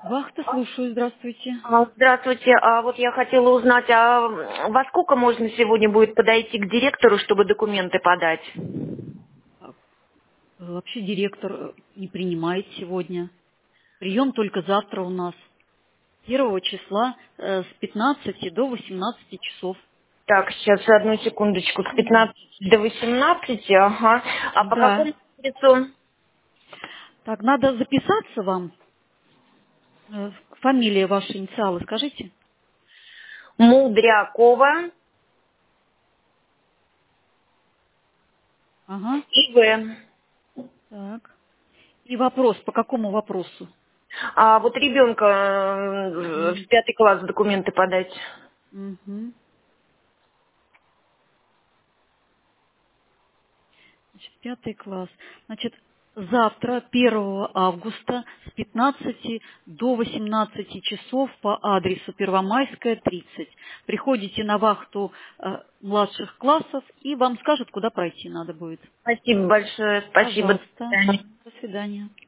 Вахта, слушаю, здравствуйте. Здравствуйте. Вот я хотела узнать, во сколько можно сегодня будет подойти к директору, чтобы документы подать? Вообще директор не принимает сегодня. Прием только завтра у нас. 1 числа с 15 до 18 часов. Так, сейчас одну секундочку. С 15 до 18, ага. А по Да. какому адресу? Так, надо записаться вам. Фамилия ваши, инициалы, скажите. Мудрякова, Ага. ИВ. Так. И вопрос, по какому вопросу? Вот ребенка в 5 класс документы подать. Угу. Значит, 5 класс. Значит, завтра, 1 августа, с 15 до 18 часов по адресу Первомайская, 30. Приходите на вахту младших классов, и вам скажут, куда пройти надо будет. Спасибо большое. Спасибо. До Пожалуйста. свидания. До свидания.